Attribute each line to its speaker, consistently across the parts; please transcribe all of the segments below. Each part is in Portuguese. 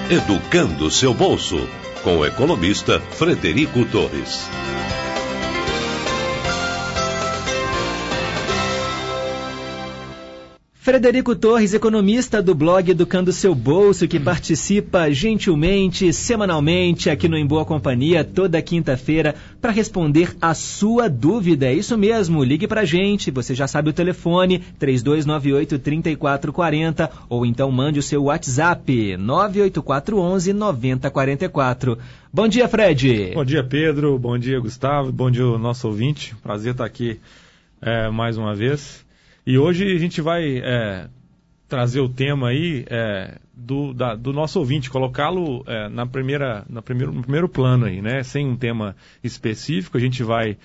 Speaker 1: Educando seu bolso, com o economista Frederico Torres.
Speaker 2: Frederico Torres, economista do blog Educando Seu Bolso, que participa gentilmente, semanalmente, aqui no Em Boa Companhia, toda quinta-feira, para responder a sua dúvida. É isso mesmo, ligue pra gente, você já sabe o telefone, 3298-3440, ou então mande o seu WhatsApp, 98411-9044. Bom dia, Fred.
Speaker 3: Bom dia, Pedro. Bom dia, Gustavo. Bom dia, o nosso ouvinte. Prazer estar aqui mais uma vez. E hoje a gente vai trazer o tema aí do nosso ouvinte, colocá-lo no primeiro plano aí, né? Sem um tema específico, a gente vai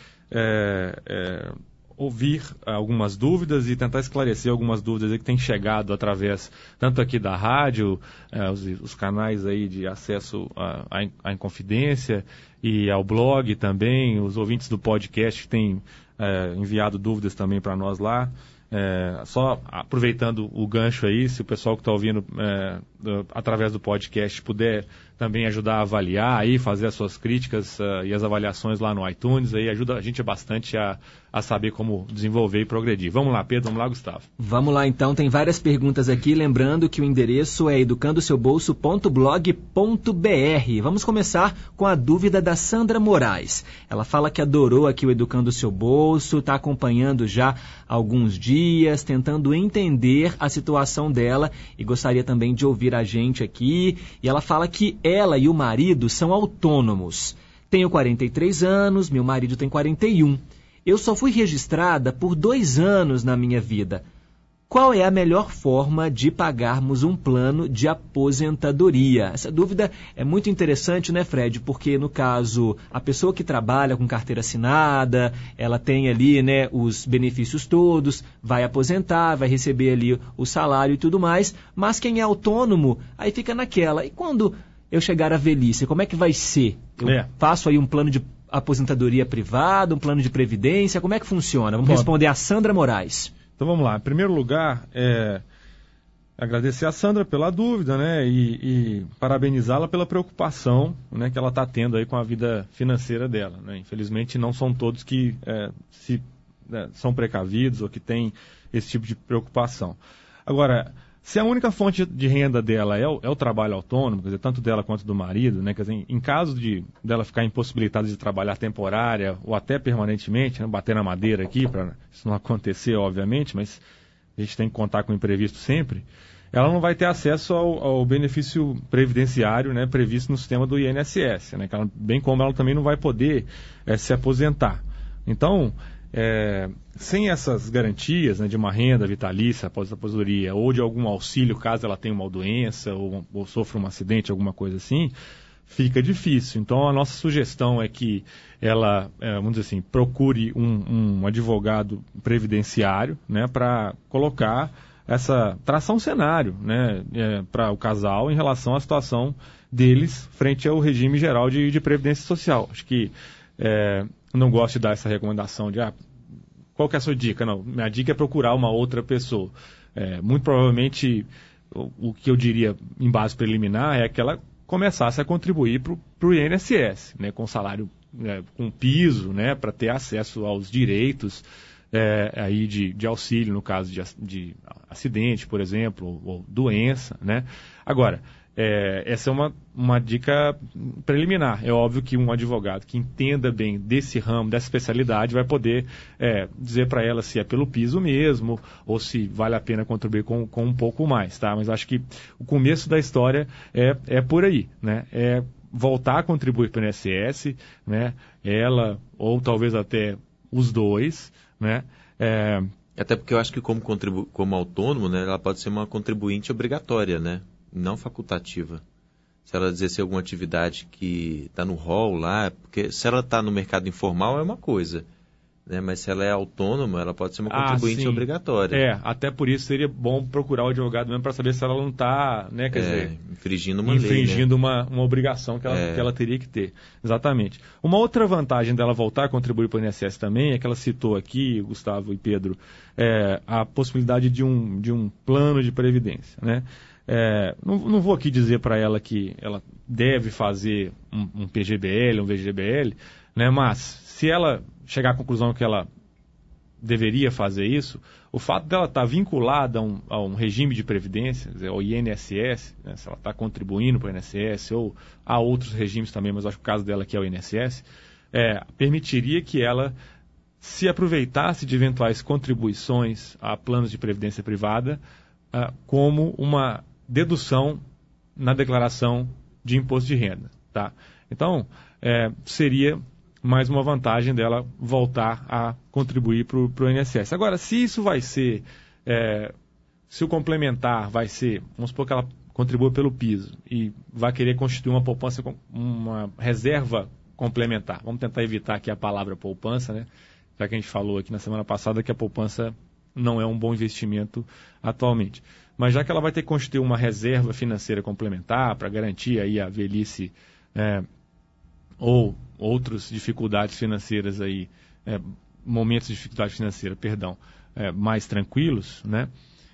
Speaker 3: ouvir algumas dúvidas e tentar esclarecer algumas dúvidas aí que têm chegado através, tanto aqui da rádio, os canais aí de acesso à Inconfidência e ao blog também, os ouvintes do podcast que têm enviado dúvidas também para nós lá. Só aproveitando o gancho aí, se o pessoal que está ouvindo através do podcast puder também ajudar a avaliar aí, fazer as suas críticas e as avaliações lá no iTunes, aí ajuda a gente bastante a saber como desenvolver e progredir. Vamos lá, Pedro, vamos lá, Gustavo.
Speaker 2: Vamos lá, então, tem várias perguntas aqui, lembrando que o endereço é educandoseubolso.blog.br. Vamos começar com a dúvida da Sandra Moraes. Ela fala que adorou aqui o Educando o Seu Bolso, está acompanhando já há alguns dias, tentando entender a situação dela e gostaria também de ouvir a gente aqui. E ela fala que ela e o marido são autônomos. Tenho 43 anos, meu marido tem 41. Eu só fui registrada por 2 anos na minha vida. Qual é a melhor forma de pagarmos um plano de aposentadoria? Essa dúvida é muito interessante, né, Fred? Porque, no caso, a pessoa que trabalha com carteira assinada, ela tem ali, né, os benefícios todos, vai aposentar, vai receber ali o salário e tudo mais, mas quem é autônomo, aí fica naquela. E quando eu chegar à velhice, como é que vai ser? Eu faço aí um plano de aposentadoria privada, um plano de previdência, como é que funciona? Vamos responder a Sandra Moraes.
Speaker 3: Então vamos lá. Em primeiro lugar, agradecer a Sandra pela dúvida, né, e parabenizá-la pela preocupação, né, que ela está tendo aí com a vida financeira dela, né? Infelizmente não são todos que são precavidos ou que têm esse tipo de preocupação. Agora, se a única fonte de renda dela é o trabalho autônomo, quer dizer, tanto dela quanto do marido, né, quer dizer, em caso dela ficar impossibilitada de trabalhar temporária ou até permanentemente, né, bater na madeira aqui para isso não acontecer, obviamente, mas a gente tem que contar com o imprevisto sempre, ela não vai ter acesso ao benefício previdenciário, né, previsto no sistema do INSS, né, bem como ela também não vai poder se aposentar. Então, sem essas garantias, né, de uma renda vitalícia após a aposentadoria ou de algum auxílio caso ela tenha uma doença ou sofra um acidente, alguma coisa assim, fica difícil. Então a nossa sugestão é que ela, vamos dizer assim, procure um advogado previdenciário, né, para colocar traçar um cenário, né, para o casal em relação à situação deles frente ao regime geral de previdência social. Acho que não gosto de dar essa recomendação de qual que é a sua dica? Não, minha dica é procurar uma outra pessoa. Muito provavelmente o que eu diria em base preliminar é que ela começasse a contribuir para o INSS, né, com salário, com piso, né, para ter acesso aos direitos aí de auxílio no caso de acidente, por exemplo, ou doença, né? Agora, essa é uma dica preliminar. É óbvio que um advogado que entenda bem desse ramo, dessa especialidade, vai poder dizer para ela se é pelo piso mesmo ou se vale a pena contribuir com um pouco mais, tá? Mas acho que o começo da história é por aí, né? Voltar a contribuir para o INSS, né? Ela ou talvez até os dois, né?
Speaker 4: Até porque eu acho que como autônomo, né, ela pode ser uma contribuinte obrigatória, né? Não facultativa. Se ela exercer alguma atividade que está no rol lá, porque se ela está no mercado informal é uma coisa. né? Mas se ela é autônoma, ela pode ser uma contribuinte obrigatória.
Speaker 3: Até por isso seria bom procurar o advogado mesmo para saber se ela não está, né, quer dizer,
Speaker 4: infringindo uma lei, né?
Speaker 3: uma obrigação que ela teria que ter. Exatamente. Uma outra vantagem dela voltar a contribuir para o INSS também é que ela citou aqui, Gustavo e Pedro, a possibilidade de um plano de previdência, né? Não vou aqui dizer para ela que ela deve fazer um PGBL, um VGBL, né? Mas se ela chegar à conclusão que ela deveria fazer isso, o fato dela estar vinculada a um regime de previdência, quer dizer, ao INSS, né? Se ela está contribuindo para o INSS ou a outros regimes também, mas acho que o caso dela aqui é o INSS, permitiria que ela se aproveitasse de eventuais contribuições a planos de previdência privada como uma dedução na declaração de imposto de renda, tá? Então, seria mais uma vantagem dela voltar a contribuir para o INSS. Agora, se isso vai ser, se o complementar vai ser, vamos supor que ela contribua pelo piso e vai querer constituir uma poupança, uma reserva complementar. Vamos tentar evitar aqui a palavra poupança, né? Já que a gente falou aqui na semana passada que a poupança não é um bom investimento atualmente. Mas já que ela vai ter que constituir uma reserva financeira complementar para garantir aí a velhice ou outras dificuldades financeiras aí, momentos de dificuldade financeira, mais tranquilos, né?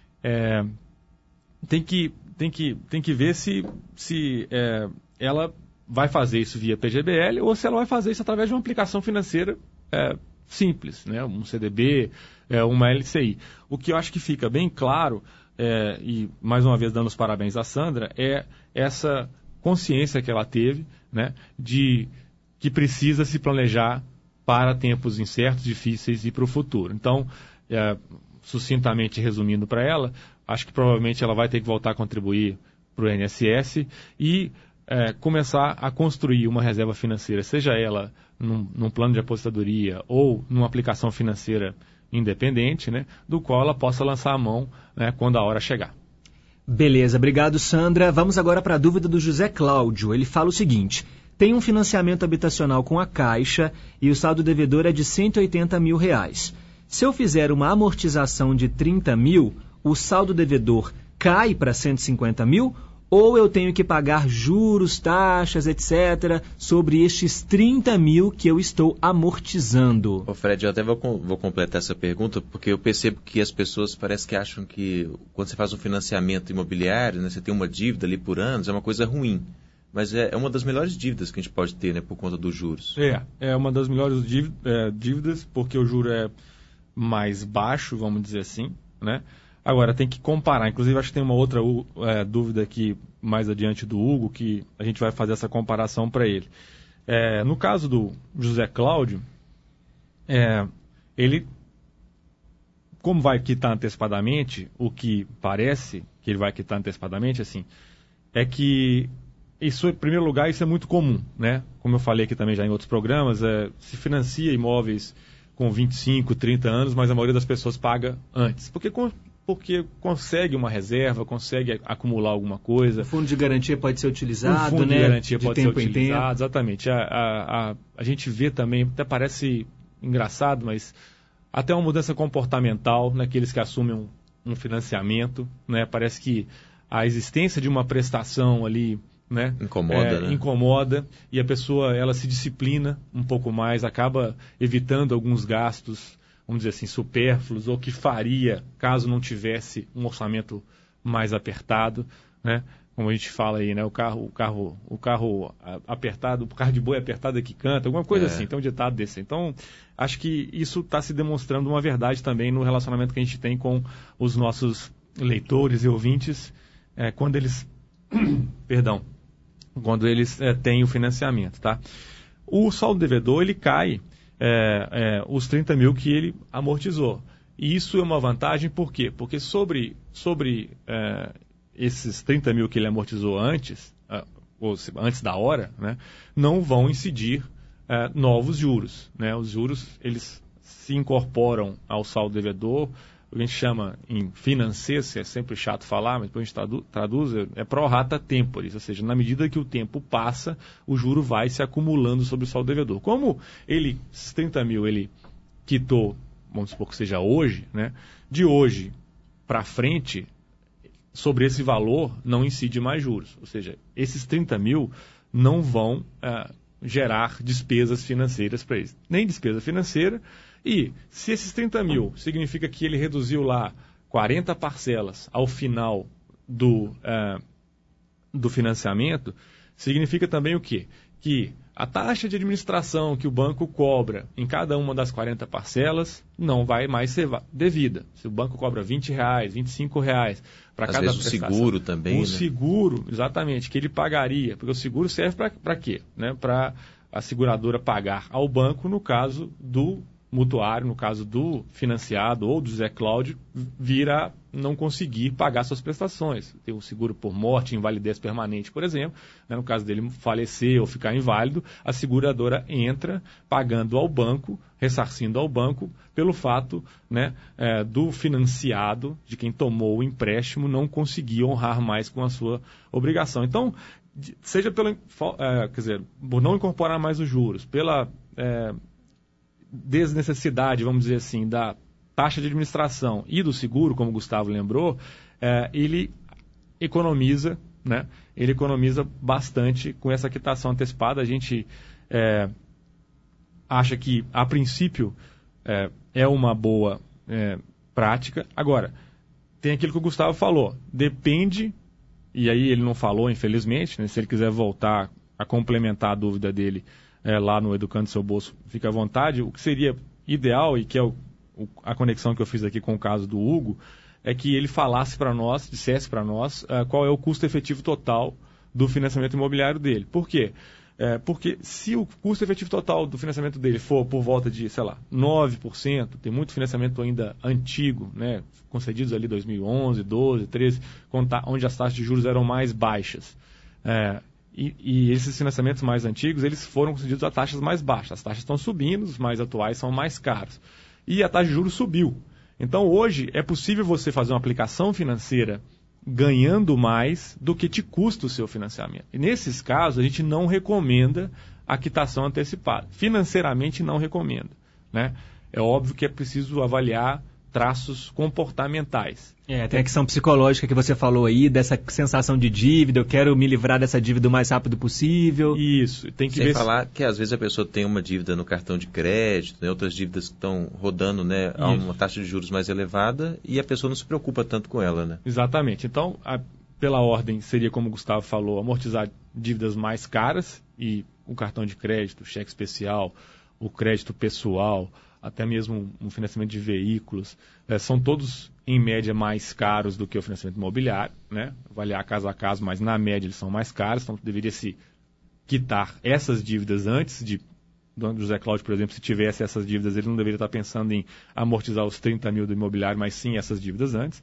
Speaker 3: Tem que ver se ela vai fazer isso via PGBL ou se ela vai fazer isso através de uma aplicação financeira simples, né? Um CDB, uma LCI. O que eu acho que fica bem claro, e mais uma vez dando os parabéns à Sandra, é essa consciência que ela teve, né, de que precisa se planejar para tempos incertos, difíceis e para o futuro. Então, sucintamente resumindo para ela, acho que provavelmente ela vai ter que voltar a contribuir para o INSS e começar a construir uma reserva financeira, seja ela num plano de aposentadoria ou numa aplicação financeira independente, né, do qual ela possa lançar a mão, né, quando a hora chegar.
Speaker 2: Beleza, obrigado, Sandra. Vamos agora para a dúvida do José Cláudio. Ele fala o seguinte: tem um financiamento habitacional com a Caixa e o saldo devedor é de R$180 mil. Se eu fizer uma amortização de 30 mil, o saldo devedor cai para 150 mil? Ou eu tenho que pagar juros, taxas, etc., sobre estes 30 mil que eu estou amortizando?
Speaker 4: Fred, eu até vou completar essa pergunta, porque eu percebo que as pessoas parece que acham que quando você faz um financiamento imobiliário, né, você tem uma dívida ali por anos, é uma coisa ruim. Mas é uma das melhores dívidas que a gente pode ter, né, por conta dos juros.
Speaker 3: É uma das melhores dívidas, porque o juro é mais baixo, vamos dizer assim, né? Agora, tem que comparar. Inclusive, acho que tem uma outra dúvida aqui mais adiante do Hugo, que a gente vai fazer essa comparação para ele. No caso do José Cláudio, ele, como vai quitar antecipadamente, o que parece que ele vai quitar antecipadamente, assim, é que isso, em primeiro lugar, isso é muito comum, né? Como eu falei aqui também já em outros programas, se financia imóveis com 25, 30 anos, mas a maioria das pessoas paga antes. Porque consegue uma reserva, consegue acumular alguma coisa.
Speaker 2: O fundo de garantia pode ser utilizado,
Speaker 3: o fundo de garantia
Speaker 2: de
Speaker 3: pode
Speaker 2: tempo
Speaker 3: ser
Speaker 2: em
Speaker 3: utilizado,
Speaker 2: tempo.
Speaker 3: exatamente. A gente vê também, até parece engraçado, mas até uma mudança comportamental naqueles que assumem um financiamento, né? Parece que a existência de uma prestação ali, né, incomoda, e a pessoa ela se disciplina um pouco mais, acaba evitando alguns gastos, vamos dizer assim, supérfluos, ou que faria caso não tivesse um orçamento mais apertado, né? Como a gente fala aí, né? O carro apertado, o carro de boi apertado é que canta, alguma coisa assim, tem um ditado desse. Então, acho que isso está se demonstrando uma verdade também no relacionamento que a gente tem com os nossos leitores e ouvintes, quando eles têm o financiamento, tá? O saldo devedor, ele cai os 30 mil que ele amortizou. E isso é uma vantagem, por quê? Porque sobre esses 30 mil que ele amortizou antes da hora, né, não vão incidir novos juros, né? Os juros, eles se incorporam ao saldo devedor. A gente chama em financês, é sempre chato falar, mas depois a gente traduz, pro rata temporis, ou seja, na medida que o tempo passa, o juro vai se acumulando sobre o saldo devedor. Como esses 30 mil, ele quitou, vamos supor que seja hoje, né? De hoje para frente, sobre esse valor não incide mais juros. Ou seja, esses 30 mil não vão gerar despesas financeiras para eles. Nem despesa financeira. E se esses 30 mil significa que ele reduziu lá 40 parcelas ao final do financiamento, significa também o quê? Que a taxa de administração que o banco cobra em cada uma das 40 parcelas não vai mais ser devida. Se o banco cobra R$20, R$25 para cada
Speaker 4: vezes
Speaker 3: prestação.
Speaker 4: O seguro também,
Speaker 3: o seguro, exatamente, que ele pagaria. Porque o seguro serve para quê? Né? Para a seguradora pagar ao banco no caso do mutuário, no caso do financiado ou do Zé Cláudio, vir a não conseguir pagar suas prestações. Tem o seguro por morte, invalidez permanente, por exemplo. Né? No caso dele falecer ou ficar inválido, a seguradora entra pagando ao banco, ressarcindo ao banco, pelo fato, né, do financiado, de quem tomou o empréstimo, não conseguir honrar mais com a sua obrigação. Então, seja por não incorporar mais os juros, pela desnecessidade, vamos dizer assim, da taxa de administração e do seguro, como o Gustavo lembrou, ele economiza, né? Ele economiza bastante com essa quitação antecipada. A gente acha que, a princípio, é uma boa prática. Agora, tem aquilo que o Gustavo falou, depende, e aí ele não falou, infelizmente, né? Se ele quiser voltar a complementar a dúvida dele lá no Educando Seu Bolso, fica à vontade. O que seria ideal, e que é a conexão que eu fiz aqui com o caso do Hugo, é que ele falasse para nós, dissesse para nós qual é o custo efetivo total do financiamento imobiliário dele. Por quê? Porque se o custo efetivo total do financiamento dele for por volta de, 9%, tem muito financiamento ainda antigo, né, concedidos ali 2011, 12, 13, onde as taxas de juros eram mais baixas. E esses financiamentos mais antigos, eles foram concedidos a taxas mais baixas. As taxas estão subindo, os mais atuais são mais caros. E a taxa de juros subiu. Então, hoje, é possível você fazer uma aplicação financeira ganhando mais do que te custa o seu financiamento. E nesses casos, a gente não recomenda a quitação antecipada. Financeiramente, não recomenda, né? É óbvio que é preciso avaliar traços comportamentais.
Speaker 2: Tem a questão psicológica que você falou aí, dessa sensação de dívida, eu quero me livrar dessa dívida o mais rápido possível.
Speaker 3: Isso, tem que
Speaker 4: Sem falar que às vezes a pessoa tem uma dívida no cartão de crédito, né, outras dívidas que estão rodando, né, a uma taxa de juros mais elevada, e a pessoa não se preocupa tanto com ela, né?
Speaker 3: Exatamente. Então, pela ordem, seria como o Gustavo falou, amortizar dívidas mais caras, e o cartão de crédito, o cheque especial, o crédito pessoal, até mesmo um financiamento de veículos, são todos, em média, mais caros do que o financiamento imobiliário, né? Avaliar caso a caso, mas na média eles são mais caros, então deveria se quitar essas dívidas antes do José Cláudio, por exemplo, se tivesse essas dívidas, ele não deveria estar pensando em amortizar os 30 mil do imobiliário, mas sim essas dívidas antes.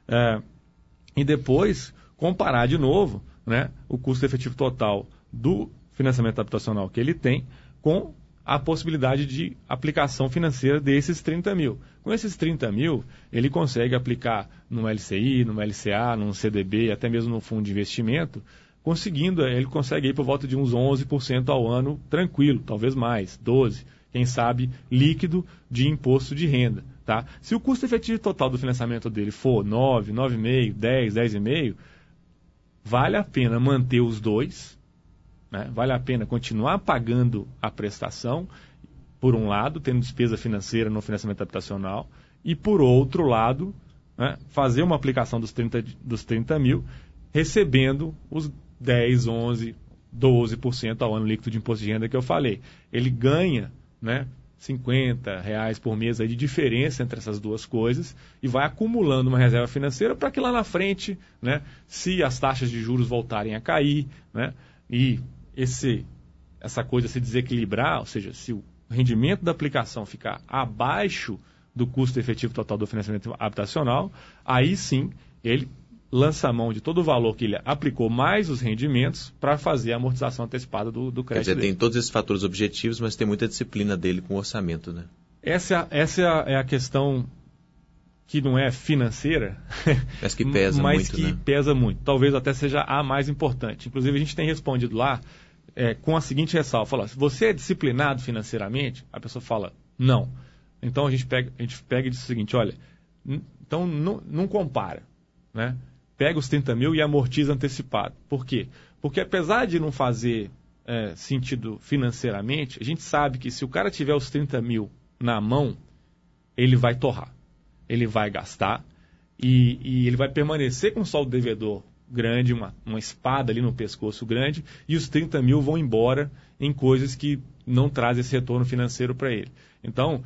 Speaker 3: E depois, comparar de novo, né, o custo efetivo total do financiamento habitacional que ele tem com a possibilidade de aplicação financeira desses 30 mil. Com esses 30 mil, ele consegue aplicar no LCI, no LCA, no CDB, até mesmo no fundo de investimento, ele consegue ir por volta de uns 11% ao ano, tranquilo, talvez mais, 12%, quem sabe líquido de imposto de renda. Tá? Se o custo efetivo total do financiamento dele for 9, 9,5, 10, 10,5, vale a pena manter os dois, né? Vale a pena continuar pagando a prestação, por um lado, tendo despesa financeira no financiamento habitacional, e por outro lado, né, fazer uma aplicação dos 30 mil, recebendo os 10, 11, 12% ao ano líquido de imposto de renda que eu falei. Ele ganha, né, R$50 por mês aí de diferença entre essas duas coisas e vai acumulando uma reserva financeira para que lá na frente, né, se as taxas de juros voltarem a cair, né, e essa coisa se desequilibrar, ou seja, se o rendimento da aplicação ficar abaixo do custo efetivo total do financiamento habitacional, aí sim ele lança a mão de todo o valor que ele aplicou mais os rendimentos para fazer a amortização antecipada do crédito.
Speaker 4: Quer dizer,
Speaker 3: dele.
Speaker 4: Tem todos esses fatores objetivos, mas tem muita disciplina dele com o orçamento, né?
Speaker 3: Essa é a questão que não é financeira,
Speaker 4: mas que pesa
Speaker 3: mas
Speaker 4: muito,
Speaker 3: que
Speaker 4: né?
Speaker 3: pesa muito. Talvez até seja a mais importante. Inclusive, a gente tem respondido lá com a seguinte ressalva. Se você é disciplinado financeiramente, a pessoa fala, não. Então a gente pega e diz o seguinte, olha, então não compara, né? Pega os 30 mil e amortiza antecipado. Por quê? Porque apesar de não fazer sentido financeiramente, a gente sabe que se o cara tiver os 30 mil na mão, ele vai torrar, ele vai gastar e ele vai permanecer com um saldo devedor grande, uma espada ali no pescoço grande, e os 30 mil vão embora em coisas que não trazem esse retorno financeiro para ele. Então,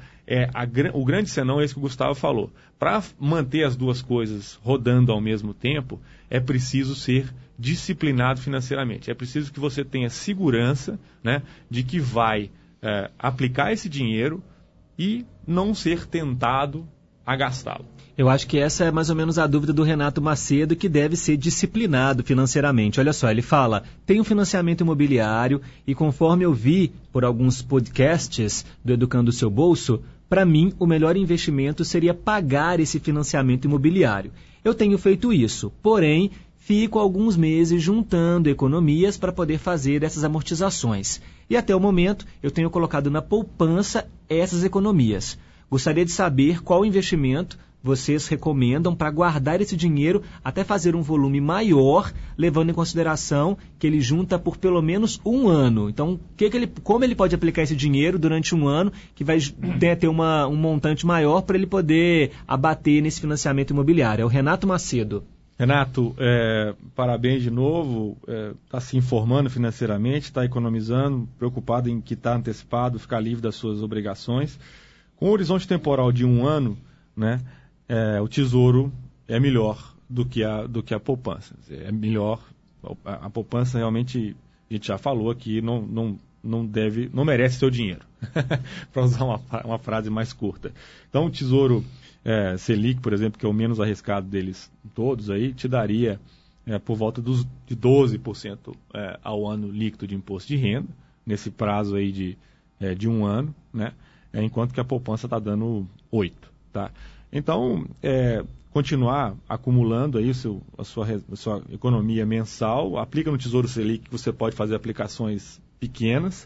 Speaker 3: o grande senão é esse que o Gustavo falou. Para manter as duas coisas rodando ao mesmo tempo, é preciso ser disciplinado financeiramente. É preciso que você tenha segurança, né, de que vai aplicar esse dinheiro e não ser tentado a gastá-lo.
Speaker 2: Eu acho que essa é mais ou menos a dúvida do Renato Macedo, que deve ser disciplinado financeiramente. Olha só, ele fala, tem um financiamento imobiliário e conforme eu vi por alguns podcasts do Educando o Seu Bolso, para mim o melhor investimento seria pagar esse financiamento imobiliário. Eu tenho feito isso, porém fico alguns meses juntando economias para poder fazer essas amortizações. E até o momento eu tenho colocado na poupança essas economias. Gostaria de saber qual investimento vocês recomendam para guardar esse dinheiro até fazer um volume maior, levando em consideração que ele junta por pelo menos um ano. Então, como ele pode aplicar esse dinheiro durante um ano, que vai ter um montante maior para ele poder abater nesse financiamento imobiliário? É o Renato Macedo.
Speaker 3: Renato, parabéns de novo, está se informando financeiramente, está economizando, preocupado em quitar antecipado, ficar livre das suas obrigações. Com um horizonte temporal de um ano, né, o Tesouro é melhor do que a poupança. É melhor, a poupança realmente, a gente já falou aqui, não merece seu dinheiro, para usar uma frase mais curta. Então o Tesouro Selic, por exemplo, que é o menos arriscado deles todos, aí, te daria por volta de 12% ao ano líquido de imposto de renda, nesse prazo aí de um ano, né? Enquanto que a poupança está dando 8%. Tá? Então, continuar acumulando aí a sua economia mensal, aplica no Tesouro Selic, que você pode fazer aplicações pequenas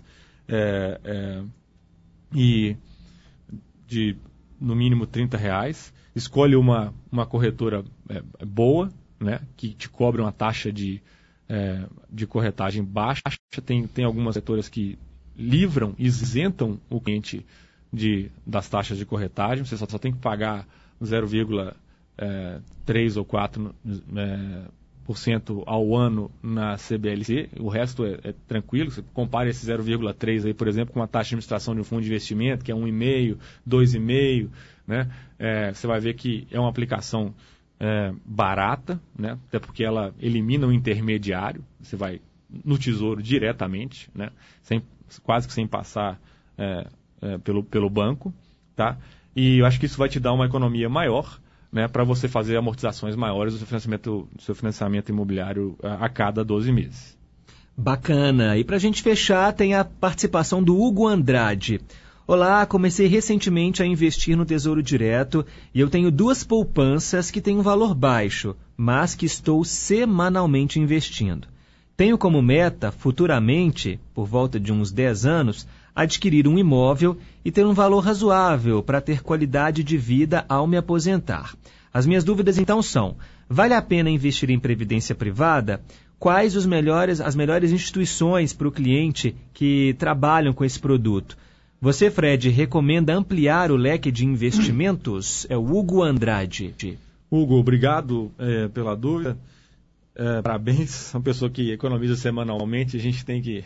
Speaker 3: e de no mínimo R$30, escolhe uma corretora boa, né, que te cobre uma taxa de corretagem baixa. Tem algumas corretoras que isentam o cliente das taxas de corretagem, você só tem que pagar 0,3 ou 4% ao ano na CBLC, o resto é tranquilo. Você compara esse 0,3 aí, por exemplo, com a taxa de administração de um fundo de investimento, que é 1,5%, 2,5%, né? Você vai ver que é uma aplicação barata, né? Até porque ela elimina o intermediário, você vai no Tesouro diretamente, né? Quase que sem passar pelo banco, tá? E eu acho que isso vai te dar uma economia maior, né, para você fazer amortizações maiores do seu financiamento imobiliário a cada 12 meses.
Speaker 2: Bacana. E para a gente fechar, tem a participação do Hugo Andrade. Olá, comecei recentemente a investir no Tesouro Direto e eu tenho 2 poupanças que têm um valor baixo, mas que estou semanalmente investindo. Tenho como meta, futuramente, por volta de uns 10 anos, adquirir um imóvel e ter um valor razoável para ter qualidade de vida ao me aposentar. As minhas dúvidas então são: vale a pena investir em previdência privada? Quais as melhores instituições para o cliente que trabalham com esse produto? Você, Fred, recomenda ampliar o leque de investimentos? É o Hugo Andrade.
Speaker 3: Hugo, obrigado pela dúvida. Parabéns, uma pessoa que economiza semanalmente, a gente tem que...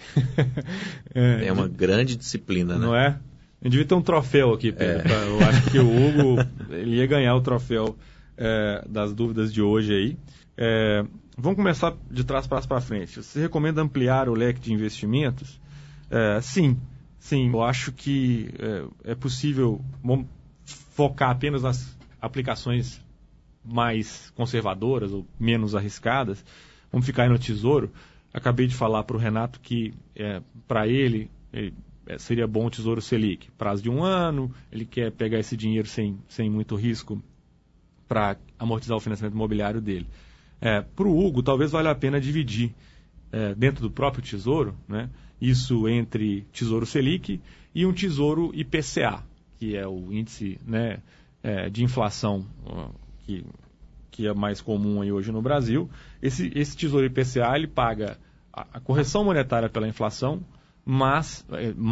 Speaker 4: é uma grande disciplina, né?
Speaker 3: Não é? A gente devia ter um troféu aqui, Pedro. Eu acho que o Hugo ele ia ganhar o troféu das dúvidas de hoje aí. Vamos começar de trás para frente. Você recomenda ampliar o leque de investimentos? Sim, eu acho que é possível focar apenas nas aplicações mais conservadoras ou menos arriscadas. Vamos ficar aí no Tesouro. Acabei de falar para o Renato que para ele seria bom o Tesouro Selic, prazo de um ano, ele quer pegar esse dinheiro sem muito risco para amortizar o financiamento imobiliário dele. Para o Hugo, talvez valha a pena dividir dentro do próprio Tesouro, né, isso entre Tesouro Selic e um Tesouro IPCA, que é o índice, né, de inflação que é mais comum aí hoje no Brasil, esse Tesouro IPCA ele paga a correção monetária pela inflação, mais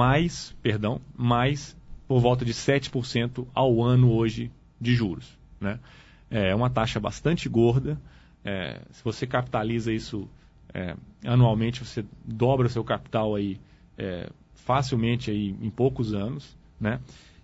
Speaker 3: por volta de 7% ao ano hoje de juros, né? É uma taxa bastante gorda. Se você capitaliza isso anualmente, você dobra o seu capital aí, facilmente aí, em poucos anos, né?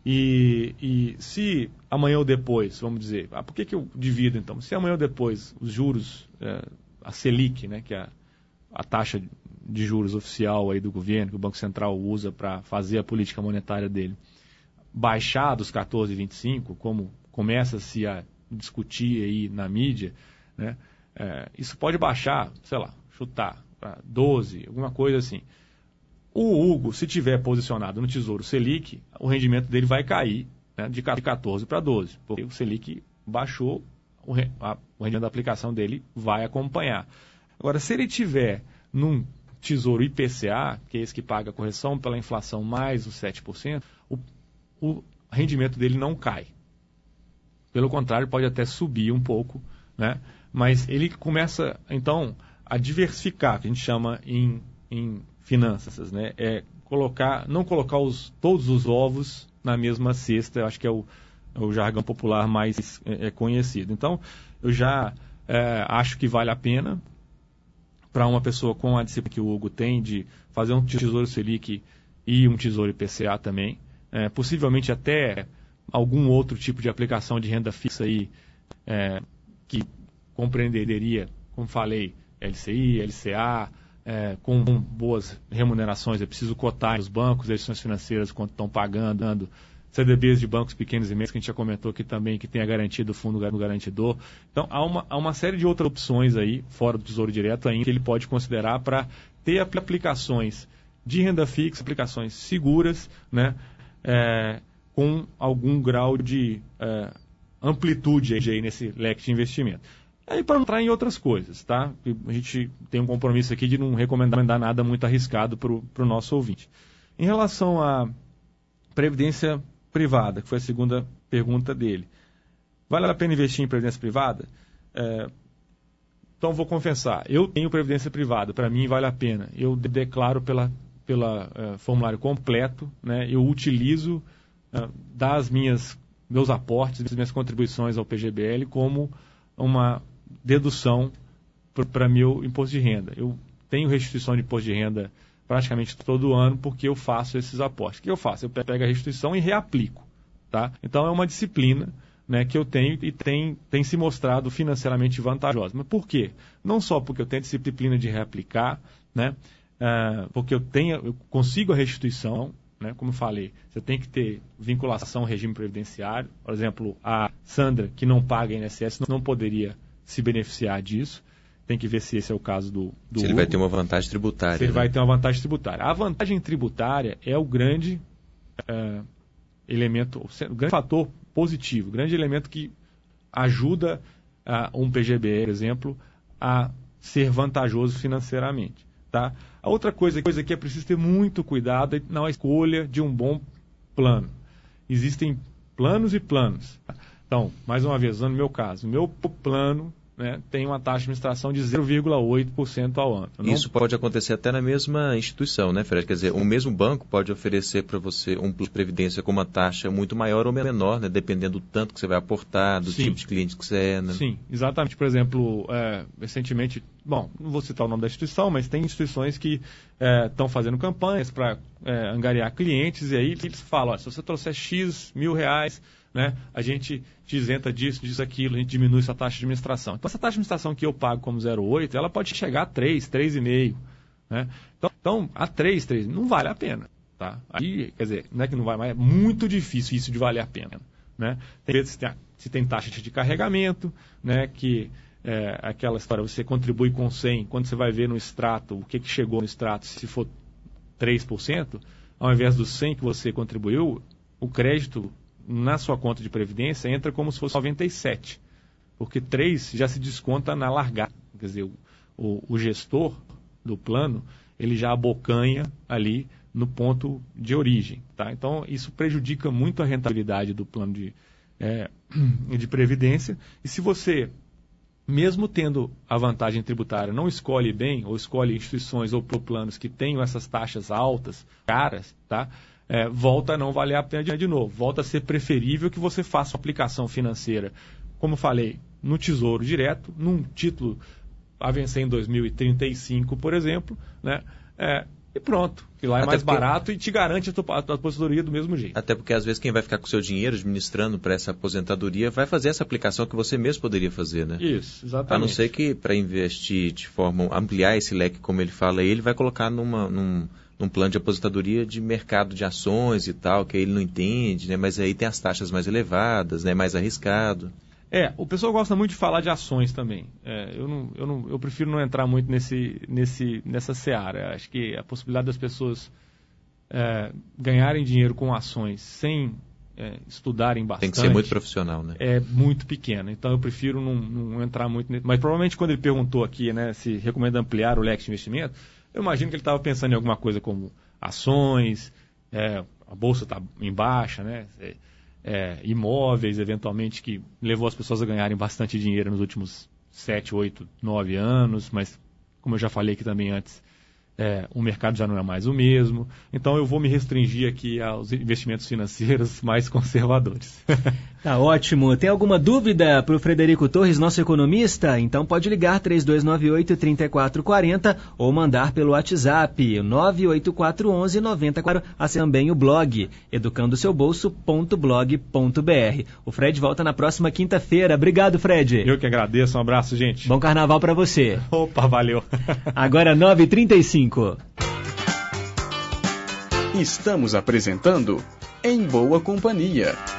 Speaker 3: E se amanhã ou depois, vamos dizer, por que eu divido então? Se amanhã ou depois os juros, a Selic, né, que é a taxa de juros oficial aí do governo, que o Banco Central usa para fazer a política monetária dele, baixar dos 14,25, como começa-se a discutir aí na mídia, né, isso pode baixar, sei lá, chutar para 12, alguma coisa assim. O Hugo, se tiver posicionado no Tesouro Selic, o rendimento dele vai cair, né, de 14 para 12, porque o Selic baixou, o rendimento da aplicação dele vai acompanhar. Agora, se ele tiver num Tesouro IPCA, que é esse que paga a correção pela inflação mais os 7%, o rendimento dele não cai. Pelo contrário, pode até subir um pouco, né? Mas ele começa, então, a diversificar, que a gente chama em finanças, né? Não colocar todos os ovos na mesma cesta. Eu acho que é o jargão popular mais conhecido. Então, eu já acho que vale a pena para uma pessoa com a disciplina que o Hugo tem de fazer um Tesouro Selic e um Tesouro IPCA também. Possivelmente até algum outro tipo de aplicação de renda fixa aí, que compreenderia, como falei, LCI, LCA, com boas remunerações. É preciso cotar nos bancos, as instituições financeiras, quanto estão pagando, CDBs de bancos pequenos e médios, que a gente já comentou aqui também, que tem a garantia do fundo garantidor. Então, há uma série de outras opções aí, fora do Tesouro Direto ainda, que ele pode considerar para ter aplicações de renda fixa, aplicações seguras, né, com algum grau de amplitude aí nesse leque de investimento. Aí para entrar em outras coisas, tá? A gente tem um compromisso aqui de não recomendar nada muito arriscado para o nosso ouvinte. Em relação à previdência privada, que foi a segunda pergunta dele, vale a pena investir em previdência privada? Então vou confessar, eu tenho previdência privada, para mim vale a pena. Eu declaro pela formulário completo, né? Eu utilizo meus aportes, das minhas contribuições ao PGBL como uma dedução para meu imposto de renda. Eu tenho restituição de imposto de renda praticamente todo ano porque eu faço esses aportes. O que eu faço? Eu pego a restituição e reaplico, tá? Então é uma disciplina, né, que eu tenho e tem se mostrado financeiramente vantajosa. Mas por quê? Não só porque eu tenho a disciplina de reaplicar, né, porque eu consigo a restituição, né, como eu falei, você tem que ter vinculação ao regime previdenciário. Por exemplo, a Sandra, que não paga INSS, não poderia se beneficiar disso. Tem que ver se esse é o caso do
Speaker 4: Se ele
Speaker 3: Hugo.
Speaker 4: vai ter uma vantagem tributária.
Speaker 3: Se ele vai ter uma vantagem tributária. A vantagem tributária é o grande elemento, o grande fator positivo, o grande elemento que ajuda um PGBL, por exemplo, a ser vantajoso financeiramente. Tá? A outra coisa que é preciso ter muito cuidado na escolha de um bom plano. Existem planos e planos. Então, mais uma vez, usando o meu caso, o meu plano, né, tem uma taxa de administração de 0,8% ao ano.
Speaker 4: Isso pode acontecer até na mesma instituição, né, Fred? Quer dizer, o mesmo banco pode oferecer para você um plano de previdência com uma taxa muito maior ou menor, né, dependendo do tanto que você vai aportar, do tipo de cliente que você é. Né?
Speaker 3: Sim, exatamente. Por exemplo, recentemente, não vou citar o nome da instituição, mas tem instituições que estão fazendo campanhas para angariar clientes, e aí eles falam, se você trouxer X R$1.000, né, a gente te isenta disso, aquilo, a gente diminui sua taxa de administração. Então, essa taxa de administração que eu pago como 0,8, ela pode chegar a 3, 3,5. Né? Então, a 3 não vale a pena. Tá? Aí, quer dizer, não é que não vai, mas é muito difícil isso de valer a pena. Né? Tem vezes se tem taxa de carregamento, né, que aquela história, você contribui com 100, quando você vai ver no extrato, o que chegou no extrato, se for 3%, ao invés dos 100 que você contribuiu, o crédito na sua conta de previdência entra como se fosse 97, porque 3 já se desconta na largada. Quer dizer, o gestor do plano, ele já abocanha ali no ponto de origem. Tá? Então, isso prejudica muito a rentabilidade do plano de previdência. E se você, mesmo tendo a vantagem tributária, não escolhe bem, ou escolhe instituições ou planos que tenham essas taxas altas, caras, tá? Volta a não valer a pena de novo. Volta a ser preferível que você faça uma aplicação financeira, como eu falei, no Tesouro Direto, num título a vencer em 2035, por exemplo, né? E pronto, que lá é mais barato e te garante a aposentadoria do mesmo jeito.
Speaker 4: Até porque às vezes quem vai ficar com o seu dinheiro administrando para essa aposentadoria vai fazer essa aplicação que você mesmo poderia fazer, né?
Speaker 3: Isso, exatamente.
Speaker 4: A não ser que para investir de forma, ampliar esse leque, como ele fala, ele vai colocar num plano de aposentadoria de mercado de ações e tal, que aí ele não entende, né? Mas aí tem as taxas mais elevadas, né? Mais arriscado.
Speaker 3: O pessoal gosta muito de falar de ações também. Eu prefiro não entrar muito nessa seara. Acho que a possibilidade das pessoas ganharem dinheiro com ações sem estudarem bastante...
Speaker 4: Tem que ser muito profissional, né?
Speaker 3: É muito pequena. Então eu prefiro não entrar muito nisso. Mas provavelmente quando ele perguntou aqui, né, se recomenda ampliar o leque de investimento, eu imagino que ele estava pensando em alguma coisa como ações, a bolsa está em baixa, né? Imóveis, eventualmente, que levou as pessoas a ganharem bastante dinheiro nos últimos 7, 8, 9 anos, mas, como eu já falei aqui também antes, o mercado já não é mais o mesmo. Então, eu vou me restringir aqui aos investimentos financeiros mais conservadores.
Speaker 2: Tá ótimo. Tem alguma dúvida para o Frederico Torres, nosso economista? Então pode ligar 3298-3440 ou mandar pelo WhatsApp 98411-9040. Acesse também o blog educandoseubolso.blog.br. O Fred volta na próxima quinta-feira. Obrigado, Fred.
Speaker 3: Eu que agradeço. Um abraço, gente.
Speaker 2: Bom carnaval para você.
Speaker 3: Opa, valeu.
Speaker 2: Agora 9h35.
Speaker 5: Estamos apresentando Em Boa Companhia.